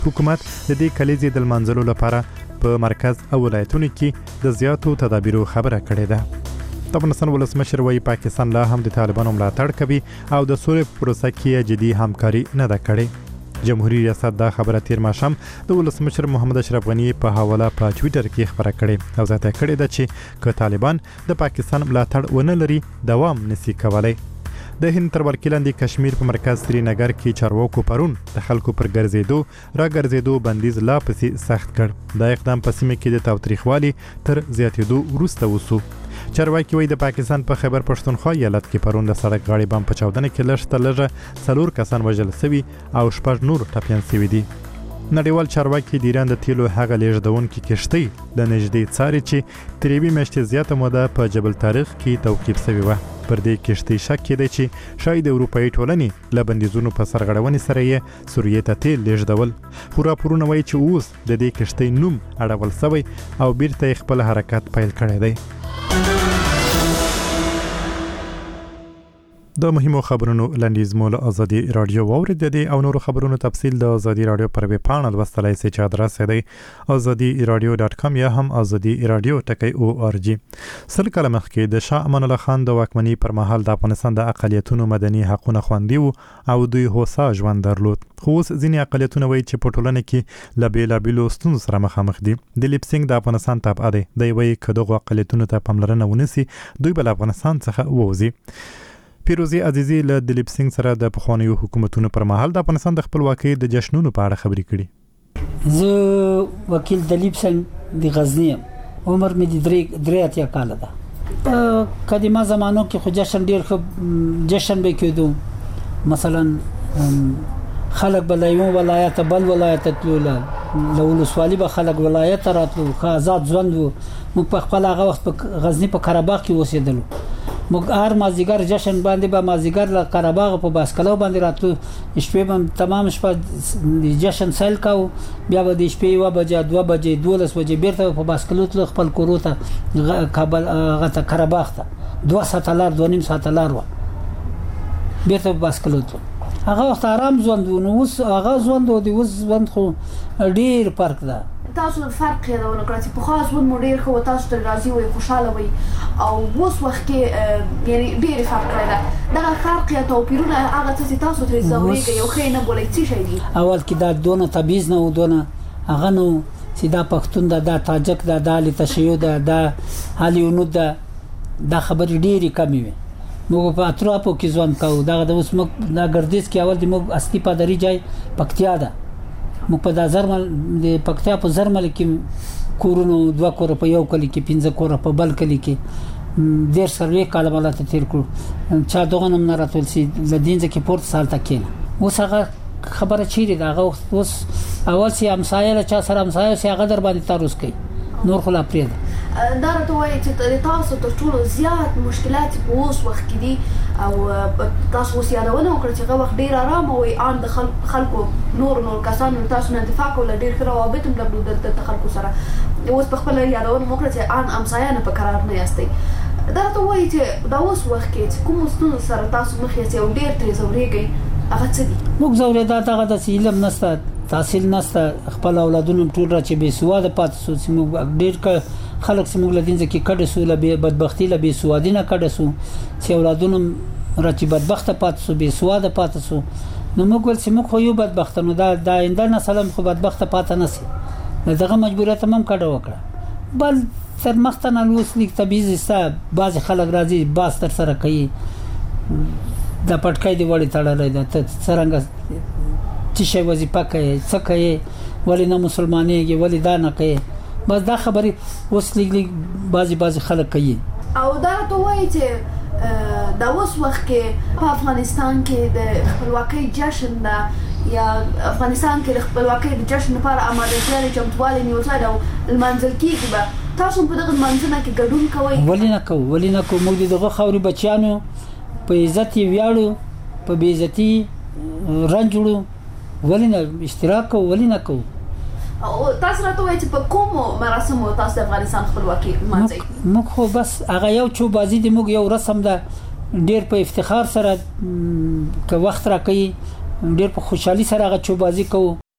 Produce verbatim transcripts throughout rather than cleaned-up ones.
حکومت د دې کلیزې د لمانځلو لپاره په مرکز او ولایتونو کې د زیاتو تدابیرو خبره کړې ده. د افغانستان ولسمشر وایي پاکستان لا هم د طالبانو ملاتړ کوي او د سولې په پروسه کې جدي همکاري نه ده کړې. جمهوریت ریاست دا خبره تیر ماښام د ولسمشر محمد اشرف غني په حواله په ټویټر کې خبره کړې او زیاته کړې ده چې که طالبان د پاکستان ملاتړ ونه لري دوام نشي کولای. د هند تر ولکې لاندې کشمیر په مرکز سرینګر کې چارواکو پرون د خلکو پر ګرځېدو را ګرځېدو بندیز لا پسې سخت کړ. دا اقدام په سیمه کې د تاوتریخوالي تر زیاتېدو وروسته وسو. چارواکي وایي د پاکستان په خیبر پښتونخوا ایالت کې پرون د سړک غاړې بم په چاودنه کې لږ تر لږه څلور کسان وژل شوي او شپږ نور ټپیان شوي دي. نړیوال چارواکي د ایران د تیلو هغه لیږدونکي کښتۍ د نږدې څاري چې تر یوې میاشتې زیاته موده په جبل طارق کې توقیف شوې وه. پر دې کښتۍ شک کېده چې شاید د اروپایي ټولنې له بندیزونو په سرغړونې سره یې سوریې ته تیل لیږدول. خو راپورونه وایي چې اوس د دې کښتۍ نوم اړول شوی او بیرته یې خپل حرکت پیل کړی دی. د مهمو خبرونو لنډیز مو له ازادي رادیو واورید. د دې او نورو خبرونو تفصیل د ازادي رادیو پر ویب پاڼه لوستلای شئ چې ادرس یې دی ازادي رادیو ډاټ کام یا هم ازادي رادیو ټکی او ار جی. سل کاله مخکې د شاه امان الله خان د واکمنۍ پر مهال د افغانستان د اقلیتونو مدني حقوقونه خوندي وو او دوی هوسا ژوند درلود. خو اوس ځینې اقلیتونه وایي چې په ټولنه کې له بېلابېلو ستونزو سره مخامخ دي. دلیپ سینګ د افغانستان تابع دی. دی وایي که دغو اقلیتونو ته پاملرنه ونشي دوی به له افغانستان څخه ووځي. پیروزی عزیزی له دلیپ سینګ سره د پخوانیو حکومتونو پر مهال د افغانستان د خپلواکۍ د جشنونو په اړه خبرې کړي. زه وکیل دلیپ سینګ د غزنی عمر مې د درې درې اتیا کال ده. په قدیمه زمانو کې خو جشن ډیر ښه جشن به کېدو. مثلا خلک به له یو ولایت بل ولایت تلو له ولسوالۍ به خلک ولایت راتلو ښه آزاد ژوند وو. موږ په خپل هغه وخت په غزنی په قره باغ کې اوسېدلو. موږ هر مازیګر جشن باندې به مازیګر له قره باغ په باسکلو باندې راتلو. شپې به تمام شپه جشن سیل کاو. بیا به د شپې یوه بجې دوه بجې دولس بجې بیرته په باسکلو تلو خپل کورو ته کابل هغه ته قره باغ ته دوه ساعته لار دوه نیم ساعته لار وه بیرته په باسکلو تلو. هغه وخت آرام ژوند و. نو اوس هغه ژوند او د اوس ژوند خو ډېر فرق ده. تاسو فرق یادونه کړئ چې په خاص ژوند مو ډېر ښه تاسو ته راضي وي خوشاله وي او اوس وخت کې یعنی ډېر فرق دی. دا فرق یا توپیرونه هغه څه تاسو ته زوريږي یو خې نه بولای څه شي دي. اول کې دا دونه تبعیض نه و دونه هغه نو چې دا پښتون دا د تاجک دا د علی تشیع دا د هالیونود دا دا خبرې ډېری کمی وي. موږ په اطرافو کې ژوند کوو. دا د اوس موږ دا ګردیز کې اول د موږ اصلي پادری ځای پکتیا ده. موږ په دا زرمل د پکتیا په زرمل کې کورونو دوه کور په یو کلی کې پنځه کور په بل کلی کې ډېر سروي کاله مالاته تیر کړو. چا دغه نوم نه راتول سي لدینځ کې پورت سال تکینه. اوس هغه خبره چیرې دا هغه اوس اول سي امسایه له چا سره امسایه سي هغه در باندې تاروس کوي نور خلا پرېد. دا راته وایي چې تاسو تر ټولو زیات مشکلات په اوس وخت کې دي او تاسو اوس یادونه وکړه چې هغه وخت ډېر آرام وي ان د خلکو نور نور کسانو تاسو نه دفاع کول ډېر ښه روابط هم درلودل د خلکو سره. اوس په خپل یادونه وکړه چې ان امسایه نه په قرار نه یاستئ. دا راته وایي چې دا اوس وخت کې کوم ستونزو سره تاسو مخ یاستئ او ډېر ترې ځورېږئ هغه څه دي؟ موږ ځورېدا هغه د علم نشته تحصیل نشته. خپل اولادونو ټول را چې بې سواده پاتې شو چې موږ ډېر خلک چې موږ له دینځ کې کډه سو له بدبختی له بې سوادي نه کډه سو چې اولادونو را چې بدبخته پاتې شو بې سواده پاتې شو. نو موږ ول چې موږ خو یو بدبخت نو دا د آینده نسل خو بدبخته پاتې نشي. دغه مجبوریت هم کډه وکړه. بل تر مخته نه لوس لیک تبعیض است. بعض خلک راځي باس تر سره کوي د پټکای دی وړي تړلې ده ته څنګه چې شی وظیفه کوي څه کوي ولې نه مسلمانېږي ولې دا نه کوي. بس دا خبرې اوس لیک لیک بعضی بعضی خلک کوي. او دا ته وایي چې دا اوس وخت کې په افغانستان کې د خپلواکۍ جشن ده یا افغانستان کې د خپلواکۍ د جشن لپاره آمادګي چمتووالی نیول شوی او لمانځل کېږي. به تاسو په دغه لمانځنه کې ګډون کوئ؟ ولې نه کوو ولې نه کوو. موږ دغه خاورې بچیانو په عزت یې ویاړو په بې عزتي رنځ وړو. ولې نه اشتراک کوو ولې نه کوو. او تاسو راته وایئ چې په کومو مراسمو تاسو د افغانستان خپلواکي لمانځئ؟ موږ خو بس هغه یو چوبازي دی موږ یو رسم ده ډېر په افتخار سره که وخت راکوي ډېر په خوشحالي سره هغه چوبازي کوو.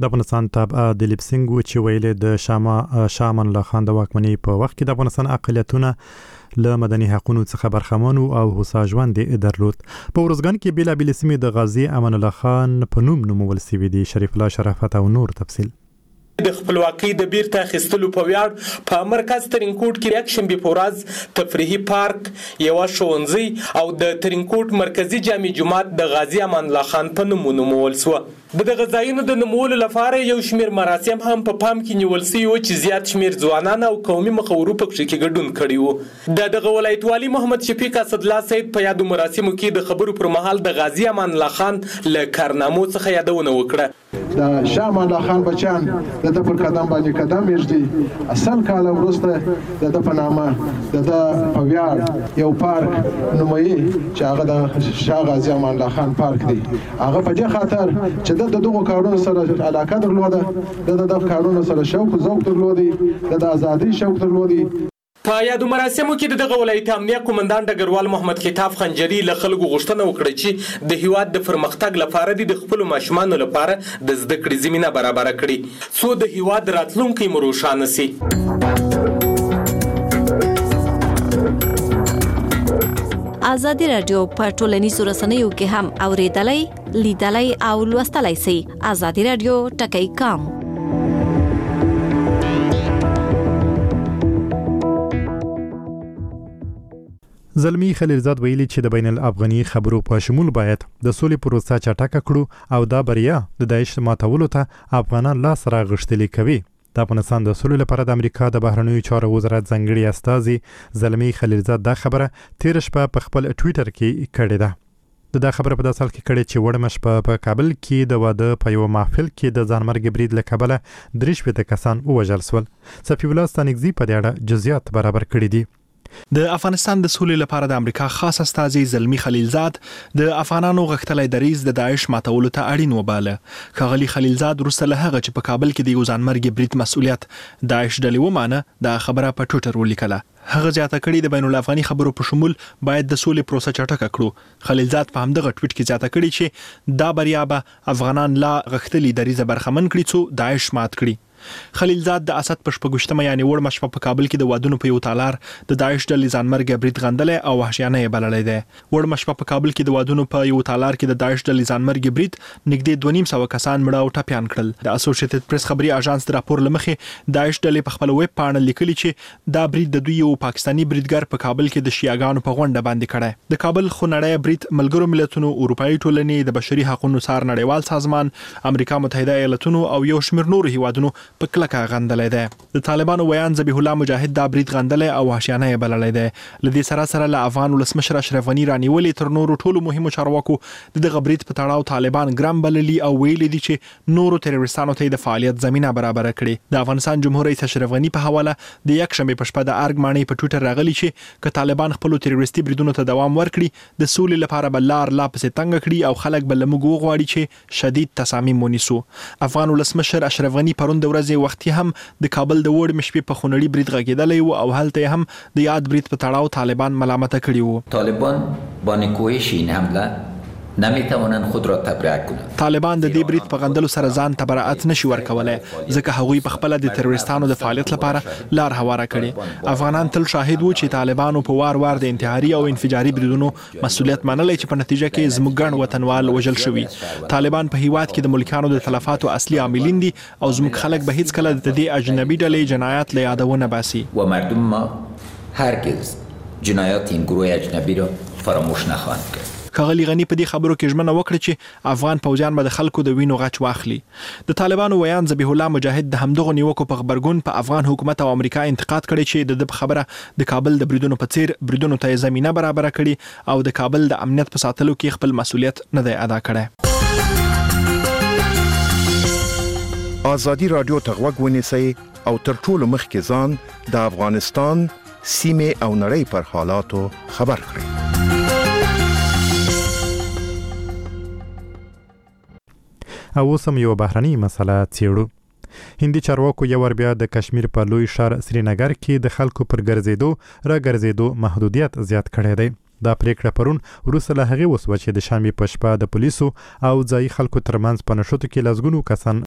د افغانستان تابع دلیپ سنگ چې ویلي د شاما شامن الله خان د واکمنۍ په وخت کې د افغانستان اقلیتونه له مدني حقوقو څخه برخمن او هوسا ژوند درلود. په ورځګان کې بیلابېلې سیمې د غازی امان الله خان په نوم نومول شوي دي. شریف الله شرافت او نور تفصیل. د خپلواکۍ د بیرته اخیستلو په ویاړ په مرکز ترینکوټ کې یک شنبه په ورځ تفریحي پارک، یو ښوونځی او د ترینکوټ مرکزی جامع جومات د غازی امان الله خان په نوم نومول شو. د دغه ځایونو د نومولو لپاره یو شمیر مراسم هم په پام کې نیول شوي وو چې زیات شمیر ځوانان او قومي مخورو په کې ګډون کړي وو. د دغه ولایت والي محمد شفیق اسدالله سید په یادو مراسمو کې د خبرو پر مهال د غازی امان الله خان له کارنامو څخه یادونه وکړه. د شاه امان الله خان بچیان د پر قدم باندې قدم ایږدي. اصل کال وروسته د په نامه د په ویاړ یو پارک نوموي چې هغه د شاه غازی امان الله خان پارک دی. هغه په دې خاطر چې د دغه کارونو سره علاقه درلوده، د دغه کارونو سره شوق ذوق درلودي، د ازادي شوق درلودي. په یادو مراسمو کې دغه ولایت امنیه قومندان ډګروال محمد خطاب خنجری له خلکو غوښتنه وکړه چې د هیواد د پرمختګ لپاره د خپل ماشومانو لپاره د زده کړې زمينه برابر کړي څو د هیواد راتلونکي مروشانه سي. آزادی رادیو په ټولنیزو رسنیو کې هم اوریدلای، لیدلای او لوستلای شئ. آزادی رادیو ټکی کام. زلمی خلیلزاد ویلي چې د بین الافغاني خبرو په شمول باید د سولې پروسه چټکه کړو او دا بریا د داعش ماتولو ته افغانان لاس راغښتلي کوي. د افغانستان د سولې لپاره د امریکا د بهرنیو چارو وزارت ځانګړي استازي زلمی خلیلزاد دا خبره تیر شپه په خپل ټویټر کې کړې ده. د دا خبره په داسې حال کې کړې چې وړمه شپه په کابل کې د واده په یو محفل کې د ځانمرګ برید له کبله درې شپېته کسان ووژل شول. صفي الله ستانکزي په دې اړه جزئیات برابر کړي دي. د افغانستان د سولې لپاره د امریکا خاص استازي زلمی خلیلزاد د افغانانو غښتلې دریځ د داعش ماتولو ته اړین وباله. ښاغلي خلیلزاد وروسته له هغه چې په کابل کې د یو ځانمرګي برید مسؤلیت داعش ډلې ومانه دا خبره په ټویټر ولیکله. هغه زیاته کړي د بین الافغاني خبرو په شمول باید د سولې پروسه چټکه کړو. خلیلزاد په همدغه ټویټ کې زیاته کړي چې دا بریا به افغانان لا غښتلې دریځ برخمن کړي څو داعش مات کړي. خلیلزاد د اسد په شپږشتمه یعنی وړ مشپه په کابل کې د وادونو په یو تالار د داعش ډلې ځانمرګ برید غندلې او وحشیانه یې بللې ده. وړ مشپه په کابل کې د وادونو په یو تالار کې د داعش ډلې ځانمرګ برید نږدې دوه نیم سوه کسان مړه او ټپيان کړل. د اسوسییټډ پریس خبري اژانس د راپور لمخې داعش ډلې په خپل ویب پاڼه لیکلي چې دا برید د دوی یو پاکستاني بریدګر په کابل کې د شیعاګانو په غونډه باندې کړی. د کابل خونړی برید ملګرو ملتونو، اروپאי ټولنې، د بشري حقوقو څار نړیوال سازمان، امریکا متحده ایالاتونو او یو شمېر نورو هیوادونو په کلکه غندلې ده. د طالبانو ویان ذبیح الله مجاهد دا برید غندلې او وحشیانه یې بللې ده. لدې سره سره له افغان ولسمشر اشرف غنی رانیولې تر نورو ټولو مهمو چارواکو د دغه برید په تړاو طالبان ګرام بللي او ویلي دي چې نورو تروریستانو ته د فعالیت زمينه برابر کړي. د افغانستان جمهور رئیس اشرف غنی په حواله د یک شنبه په شپه د ارګ مانی په ټویټر راغلی چې ک طالبان خپل تروریستي بریدونو ته دوام ورکړي د سولې لپاره بلار لا پسې تنګ کړي او خلک بل موږ غواړي چې شدید تصامیم ونیسو. افغان ولسمشر اشرف غنی پرون د ورځې وختي هم د کابل د وړ مشپې په خونړي برید غږیدلی و او هلته هم د یاد برید په تړاو طالبان ملامت کړي وو. طالبان با نکوهش این حمله نمیتوانند خود را تبرئه کنند. طالبان د دې برید په غندلو سره ځان ته براءت نشي ورکولای ځکه هغوی په خپل د تروریستانو د فعالیت لپاره لار هواره کړي. افغانان تل شاهد وو چې طالبانو په وار وار د انتحاري او انفجاري بریدونو مسؤلیت منلی چې په نتیجه کې زموږ ګڼ وطنوال وژل شوي. طالبان په هیواد کې د ملکانو د تلفاتو اصلي عاملین دي او زموږ خلک به هیڅ کله د دې اجنبي ډلې جنایات له یادونه باسي. و مردم ما هرگز جنایات این گروه اجنبی را فراموش نخواهند کرد. ښاغلي غنی په دې خبرو کې ژمنه وکړه چې افغان پوځیان به د خلکو د وینو غچ واخلي. د طالبانو ویان ذبیح الله مجاهد د همدغو نیوکو په خبرګون په افغان حکومت او امریکا انتقاد کړي چې د خبره د کابل د بریدونو په څیر بریدونو ته زمينه برابر کړي او د کابل د امنیت په ساتلو کې خپل مسؤلیت نه دی ادا کړی. آزادی رادیو ته غوږ ونیسئ او تر ټولو مخکې ځان د افغانستان سیمې او نړۍ پر حالاتو خبر کړئ. او اوسم یو بهرنۍ مسله څیړو. هندي چارواکو یو ور بیا د کشمیر په لوی ښار سرینګر کې د خلکو پر ګرځېدو را ګرځېدو محدودیت زیات کړی دی. دا پریکړه پرون وروسته له هغې وسوه چې د شنبې په شپه د پولیسو او ځایي خلکو ترمنځ په نښتو کې لسګونو کسان